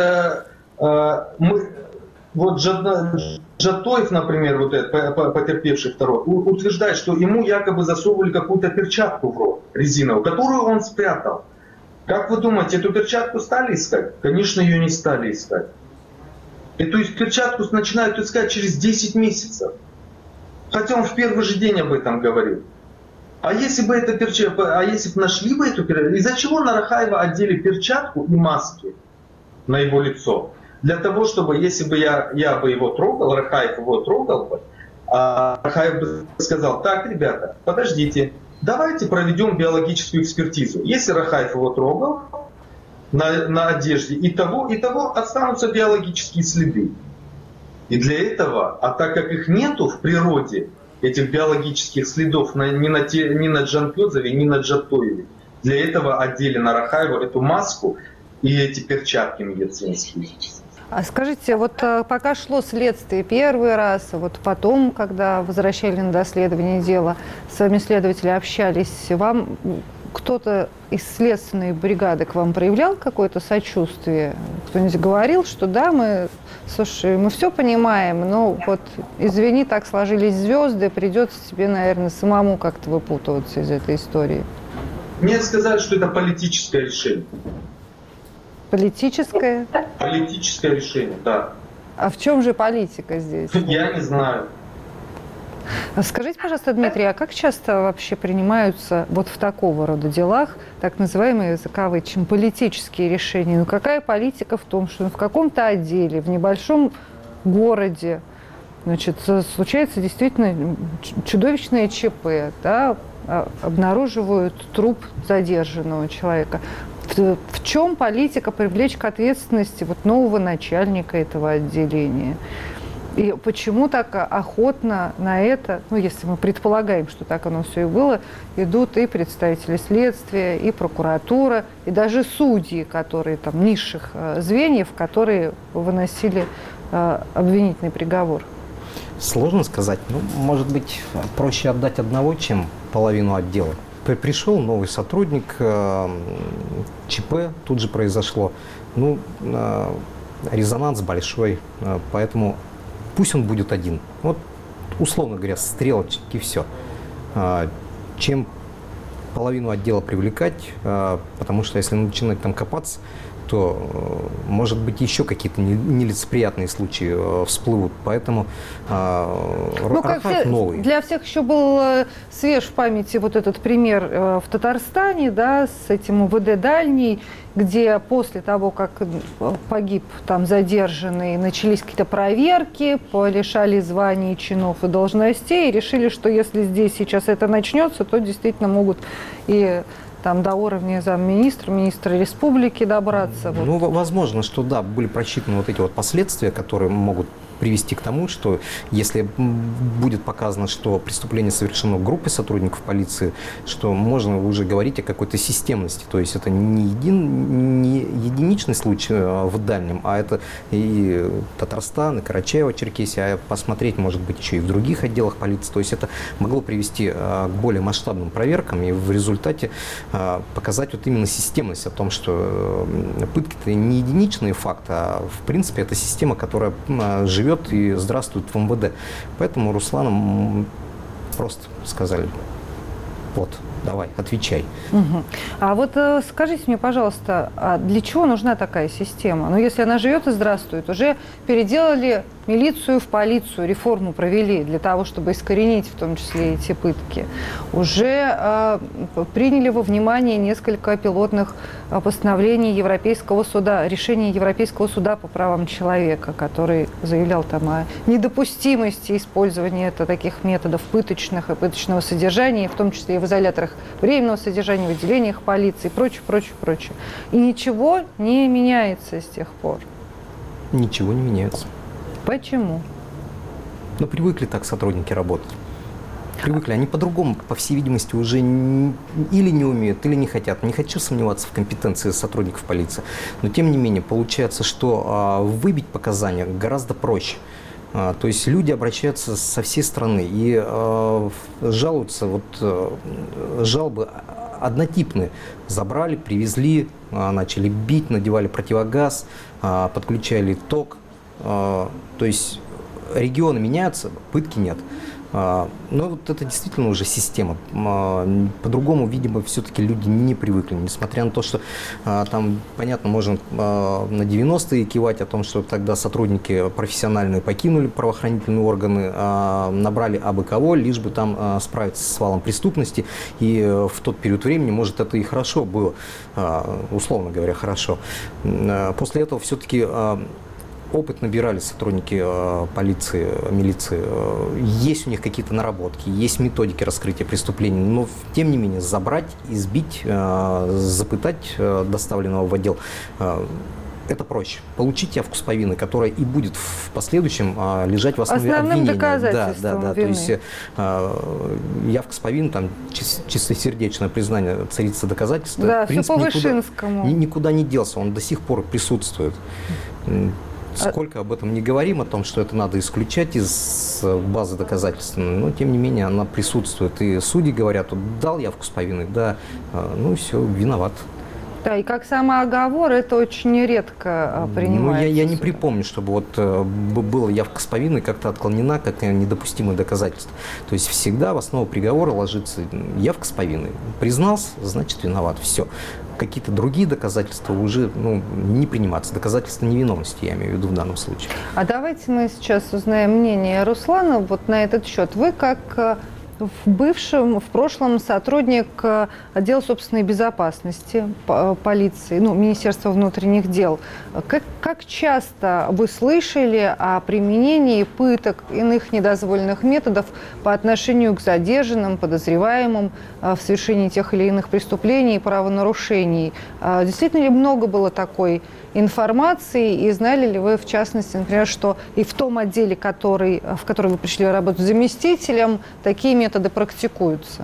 Джатоев, например, вот этот потерпевший второй, утверждает, что ему якобы засовывали какую-то перчатку в рот резиновую, которую он спрятал. Как вы думаете, эту перчатку стали искать? Конечно, ее не стали искать. Эту перчатку начинают искать через 10 месяцев. Хотя он в первый же день об этом говорил. А если бы нашли бы эту перчатку, из-за чего на Рахаева одели перчатку и маски на его лицо? Для того, чтобы, если бы я бы его трогал, Рахаев его трогал бы, а Рахаев бы сказал, так, ребята, подождите, давайте проведем биологическую экспертизу. Если Рахаев его трогал на одежде, и того останутся биологические следы. И для этого, а так как их нету в природе, этих биологических следов ни на Джанкёзове, ни на Джатоеве, для этого одели на Рахаева эту маску и эти перчатки медицинские. А скажите, вот пока шло следствие первый раз, вот потом, когда возвращали на доследование дела, с вами следователи общались, вам кто-то из следственной бригады к вам проявлял какое-то сочувствие? Кто-нибудь говорил, что да, мы все понимаем, но вот, извини, так сложились звезды, придется тебе, наверное, самому как-то выпутываться из этой истории? Мне сказали, что это политическое решение. Политическое? Политическое решение, да. А в чем же политика здесь? Я не знаю. Скажите, пожалуйста, Дмитрий, а как часто вообще принимаются вот в такого рода делах так называемые, за кавычками, политические решения? Ну какая политика в том, что в каком-то отделе, в небольшом городе, значит, случается действительно чудовищное ЧП, да, обнаруживают труп задержанного человека. В чем политика привлечь к ответственности вот нового начальника этого отделения? И почему так охотно на это, ну, если мы предполагаем, что так оно все и было, идут и представители следствия, и прокуратура, и даже судьи, которые там низших звеньев, которые выносили обвинительный приговор? Сложно сказать. Ну, может быть, проще отдать одного, чем половину отдела. Пришел новый сотрудник, ЧП тут же произошло. Ну, резонанс большой, поэтому пусть он будет один. Вот, условно говоря, стрелочки и все. Чем половину отдела привлекать, потому что если начинать там копаться, то, может быть, еще какие-то нелицеприятные случаи всплывут. Поэтому новый. Для всех еще был свеж в памяти вот этот пример в Татарстане, да, с этим УВД «Дальний», где после того, как погиб там задержанный, начались какие-то проверки, полишали званий, чинов и должностей, и решили, что если здесь сейчас это начнется, то действительно могут и там до уровня замминистра, министра республики добраться. Ну, возможно, что да, были просчитаны вот эти вот последствия, которые могут привести к тому, что если будет показано, что преступление совершено группой сотрудников полиции, что можно уже говорить о какой-то системности. То есть это не единичный случай в Дальнем, а это и Татарстан, и Карачаево-Черкесия, а посмотреть, может быть, еще и в других отделах полиции. То есть это могло привести к более масштабным проверкам и в результате показать вот именно системность о том, что пытки-то не единичный факт, а в принципе это система, которая живет и здравствует в МВД. Поэтому Руслану просто сказали: вот, давай, отвечай. Угу. А вот скажите мне, пожалуйста, а для чего нужна такая система? Ну, если она живет и здравствует, уже переделали милицию в полицию, реформу провели для того, чтобы искоренить в том числе эти пытки. Уже приняли во внимание несколько пилотных постановлений Европейского суда, решений Европейского суда по правам человека, который заявлял там о недопустимости использования таких методов пыточных и пыточного содержания, в том числе и в изоляторах временного содержания, в отделениях полиции и прочее, прочее, прочее. И ничего не меняется с тех пор. Ничего не меняется. Почему? Ну, привыкли так сотрудники работать. Привыкли. Они по-другому, по всей видимости, уже или не умеют, или не хотят. Не хочу сомневаться в компетенции сотрудников полиции. Но, тем не менее, получается, что выбить показания гораздо проще. То есть люди обращаются со всей страны и жалуются, вот жалобы однотипные. Забрали, привезли, начали бить, надевали противогаз, подключали ток. То есть регионы меняются, пытки нет. Но вот это действительно уже система. По-другому, видимо, все-таки люди не привыкли. Несмотря на то, что там, понятно, можно на 90-е кивать о том, что тогда сотрудники профессиональные покинули правоохранительные органы, набрали абы кого, лишь бы там справиться с валом преступности. И в тот период времени, может, это и хорошо было, условно говоря, хорошо. После этого все-таки опыт набирали сотрудники полиции, милиции. Есть у них какие-то наработки, есть методики раскрытия преступлений, но тем не менее забрать, избить, запытать доставленного в отдел это проще. Получить явку с повинной, которая и будет в последующем лежать в основе обвинения. Доказательством да. вины. То есть явка с повинной, там чистосердечное признание царицы доказательства. Да, в принципе, все по Вышинскому. никуда не делся, он до сих пор присутствует. Сколько об этом не говорим, о том, что это надо исключать из базы доказательств, но тем не менее она присутствует. И судьи говорят, вот, дал явку с повинной, да, ну и все, виноват. Да, и как самооговор это очень редко принимается. Ну, я не припомню, чтобы вот была явка с повинной как-то отклонена, как недопустимое доказательство. То есть всегда в основу приговора ложится явка с повинной. Признался, значит виноват, все. Какие-то другие доказательства уже не приниматься. Доказательства невиновности, я имею в виду в данном случае. А давайте мы сейчас узнаем мнение Руслана вот на этот счет. Вы как в прошлом сотрудник отдела собственной безопасности полиции, Министерства внутренних дел. Как часто вы слышали о применении пыток, иных недозволенных методов по отношению к задержанным, подозреваемым в совершении тех или иных преступлений и правонарушений? Действительно ли много было такой информации, и знали ли вы, в частности, например, что и в том отделе, в который вы пришли работать заместителем, такие методы практикуются?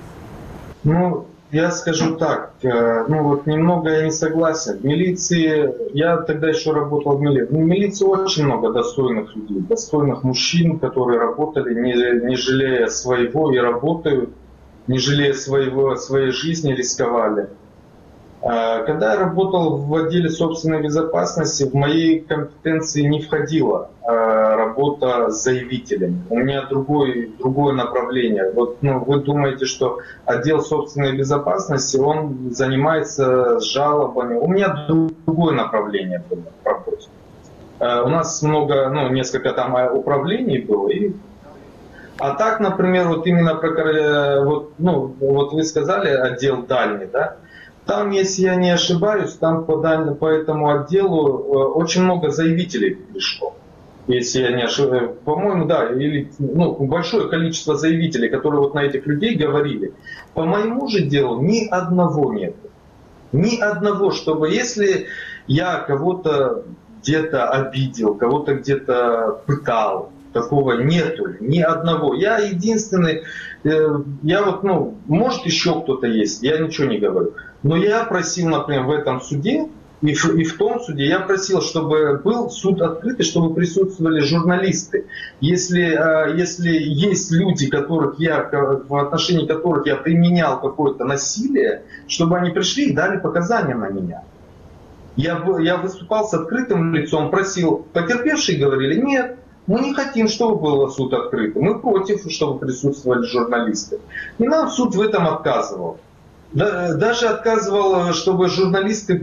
Я скажу так, немного я не согласен. В милиции, я тогда еще работал в милиции. В милиции очень много достойных людей, достойных мужчин, которые работали, не жалея своего, и работают, не жалея своей жизни, рисковали. Когда я работал в отделе собственной безопасности, в моей компетенции не входила работа с заявителями. У меня другое направление. Вы думаете, что отдел собственной безопасности, он занимается жалобами. У меня другое направление было в работе. У нас несколько там управлений было. А так, например, именно вы сказали отдел дальний, да? Там, если я не ошибаюсь, там по этому отделу очень много заявителей пришло. Если я не ошибаюсь, по-моему, да, или большое количество заявителей, которые на этих людей говорили. По моему же делу ни одного нет. Ни одного, чтобы если я кого-то где-то обидел, кого-то где-то пытал, такого нету, ни одного. Я единственный, может еще кто-то есть, я ничего не говорю. Но я просил, например, в этом суде и в том суде, я просил, чтобы был суд открытый, чтобы присутствовали журналисты. Если есть люди, в отношении которых я применял какое-то насилие, чтобы они пришли и дали показания на меня. Я выступал с открытым лицом, просил, потерпевшие говорили, нет, мы не хотим, чтобы был суд открытый, мы против, чтобы присутствовали журналисты. И нам суд в этом отказывал. Даже отказывал, чтобы журналисты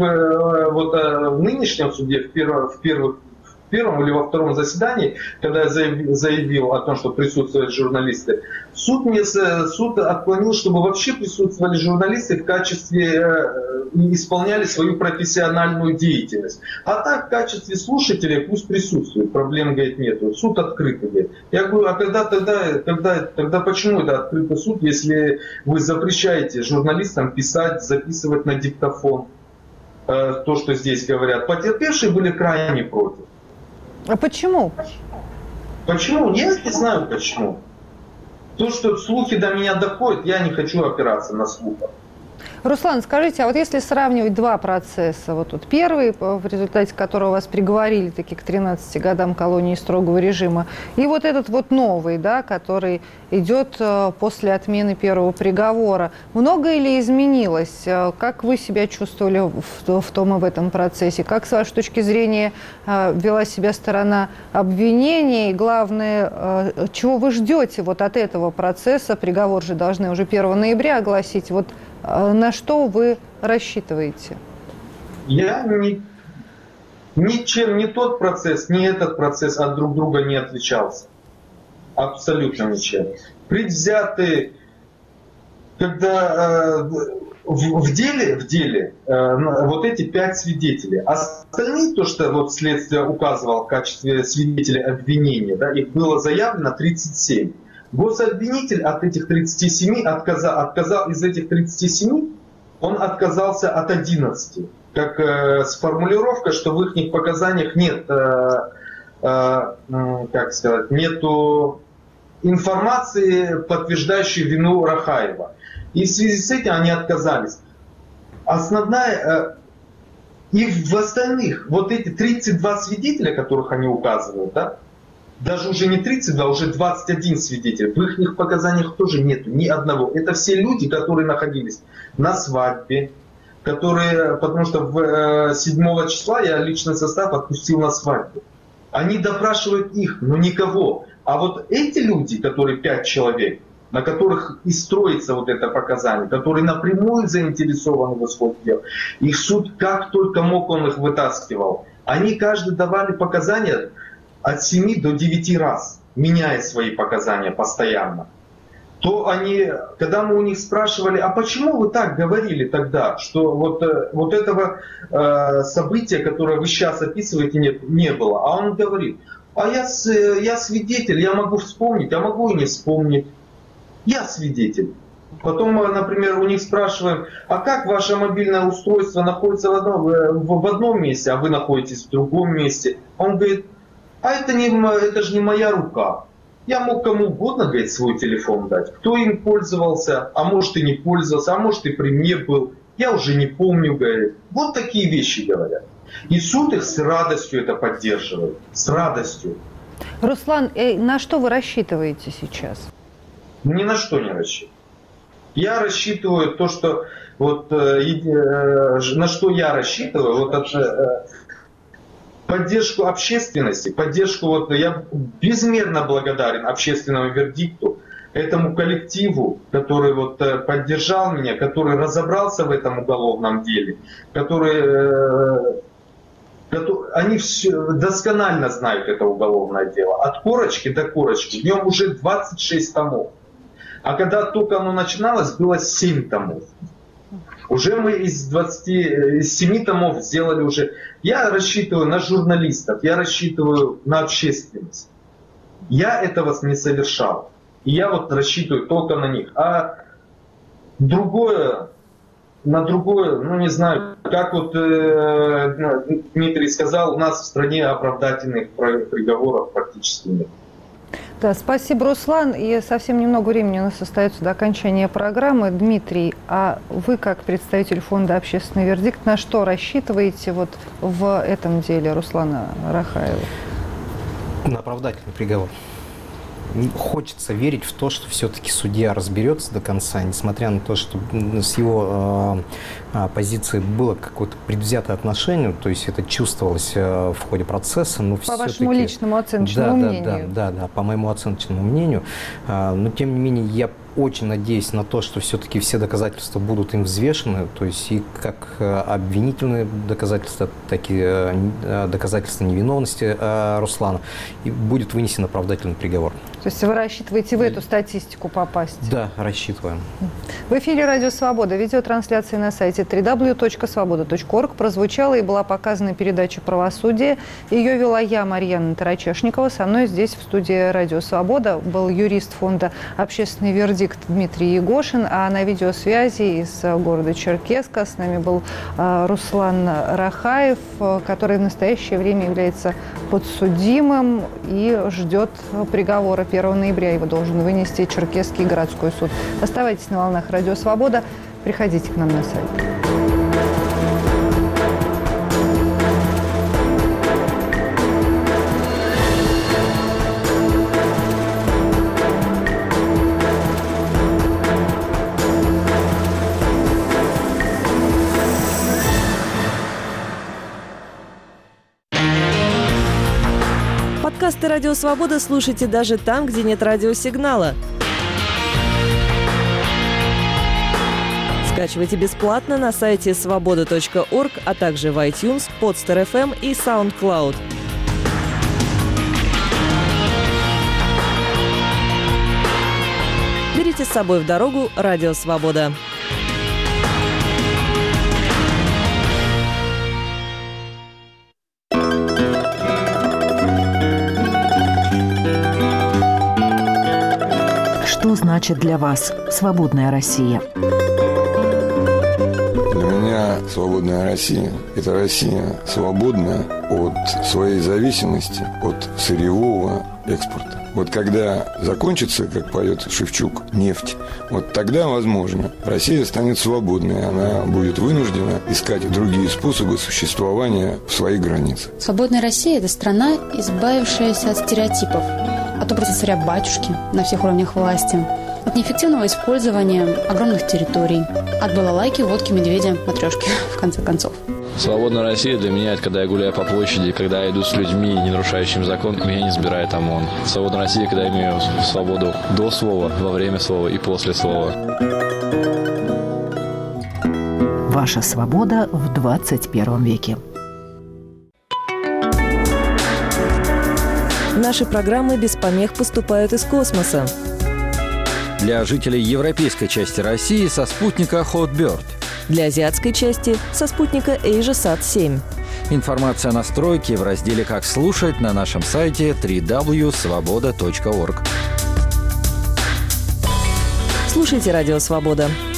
в нынешнем суде, в первом или во втором заседании, когда я заявил о том, что присутствуют журналисты, суд отклонил, чтобы вообще присутствовали журналисты в качестве и исполняли свою профессиональную деятельность. А так в качестве слушателей пусть присутствуют, проблем, говорит, нет. Суд открытый, говорит. Я говорю, а тогда почему это открытый суд, если вы запрещаете журналистам писать, записывать на диктофон то, что здесь говорят? Потерпевшие были крайне против. А почему? Почему? Я не знаю почему. То, что слухи до меня доходят, я не хочу опираться на слухи. Руслан, скажите, а вот если сравнивать два процесса, первый, в результате которого вас приговорили таки к 13 годам колонии строгого режима, и этот новый, да, который идет после отмены первого приговора, многое ли изменилось? Как вы себя чувствовали в том и в этом процессе? Как, с вашей точки зрения, вела себя сторона обвинения? И главное, чего вы ждете от этого процесса? Приговор же должны уже 1 ноября огласить. На что вы рассчитываете? Я ничем, ни тот процесс, ни этот процесс от друг друга не отличался. Абсолютно ничем. Предвзятый, когда в деле эти 5 свидетелей, остальные, то, что следствие указывало в качестве свидетелей обвинения, да, их было заявлено 37. Гособвинитель от этих 37 отказал из этих 37, он отказался от 11. Как с формулировкой, что в их показаниях нет, нету информации, подтверждающей вину Рахаева. И в связи с этим они отказались. И в остальных, вот эти 32 свидетеля, которых они указывают, да, даже уже не 32, уже 21 свидетель. В их показаниях тоже нету ни одного. Это все люди, которые находились на свадьбе, которые, потому что 7 числа я личный состав отпустил на свадьбу. Они допрашивают их, но никого. А вот эти люди, которые 5 человек, на которых и строится вот это показание, которые напрямую заинтересованы в исходе дела, их суд как только мог, он их вытаскивал. Они каждый давали показания от 7 до 9 раз, меняя свои показания постоянно. То они, когда мы у них спрашивали, а почему вы так говорили тогда, что вот этого события, которое вы сейчас описываете, не было. А он говорит, а я свидетель, я могу вспомнить, а могу и не вспомнить. Я свидетель. Потом, например, у них спрашиваем, а как ваше мобильное устройство находится в одном месте, а вы находитесь в другом месте? Он говорит, а это же не моя рука. Я мог кому угодно, говорит, свой телефон дать. Кто им пользовался, а может и не пользовался, а может и при мне был. Я уже не помню, говорит. Вот такие вещи говорят. И суд их с радостью это поддерживает. С радостью. Руслан, на что вы рассчитываете сейчас? Ни на что не рассчитываю. Я рассчитываю то, что на что я рассчитываю, поддержку общественности, поддержку, я безмерно благодарен общественному вердикту, этому коллективу, который поддержал меня, который разобрался в этом уголовном деле, они досконально знают это уголовное дело, от корочки до корочки. В нем уже 26 томов. А когда только оно начиналось, было 7 томов. Уже мы из 7 томов сделали уже... Я рассчитываю на журналистов, я рассчитываю на общественность. Я этого не совершал. И я рассчитываю только на них. А на другое, не знаю, как Дмитрий сказал, у нас в стране оправдательных приговоров практически нет. Да, спасибо, Руслан. И совсем немного времени у нас остается до окончания программы. Дмитрий, а вы, как представитель фонда «Общественный вердикт», на что рассчитываете в этом деле Руслана Рахаева? На оправдательный приговор. Хочется верить в то, что все-таки судья разберется до конца, несмотря на то, что с его позиции было какое-то предвзятое отношение, то есть это чувствовалось в ходе процесса. Но по вашему личному оценочному мнению. Да, по моему оценочному мнению. Но тем не менее я очень надеюсь на то, что все-таки все доказательства будут им взвешены, то есть и как обвинительные доказательства, так и доказательства невиновности Руслана, и будет вынесен оправдательный приговор. То есть вы рассчитываете в эту статистику попасть? Да, рассчитываем. В эфире «Радио Свобода». Видеотрансляции на сайте www.svoboda.org прозвучала и была показана передача «Правосудие». Ее вела я, Марьяна Тарачешникова. Со мной здесь в студии «Радио Свобода» был юрист фонда «Общественный вердикт» Дмитрий Егошин, а на видеосвязи из города Черкесска с нами был Руслан Рахаев, который в настоящее время является подсудимым и ждет приговора 1 ноября. Его должен вынести Черкесский городской суд. Оставайтесь на волнах «Радио Свобода», приходите к нам на сайт. Подкасты «Радио Свобода» слушайте даже там, где нет радиосигнала. Скачивайте бесплатно на сайте svoboda.org, а также в iTunes, Podster FM и SoundCloud. Берите с собой в дорогу «Радио Свобода». Что значит для вас свободная Россия? Для меня свободная Россия – это Россия свободная от своей зависимости от сырьевого экспорта. Вот когда закончится, как поет Шевчук, нефть, вот тогда, возможно, Россия станет свободной. Она будет вынуждена искать другие способы существования в своих границах. Свободная Россия – это страна, избавившаяся от стереотипов, от образа царя-батюшки на всех уровнях власти, от неэффективного использования огромных территорий, от балалайки, водки, медведя, матрешки, в конце концов. Свободная Россия для меня – это когда я гуляю по площади, когда я иду с людьми, не нарушающими закон, и меня не сбирает ОМОН. Свободная Россия, когда я имею свободу до слова, во время слова и после слова. Ваша свобода в 21 веке. Наши программы без помех поступают из космоса. Для жителей европейской части России со спутника Hotbird. Для азиатской части со спутника AsiaSat-7. Информация о настройке в разделе «Как слушать» на нашем сайте www.svoboda.org. Слушайте «Радио Свобода».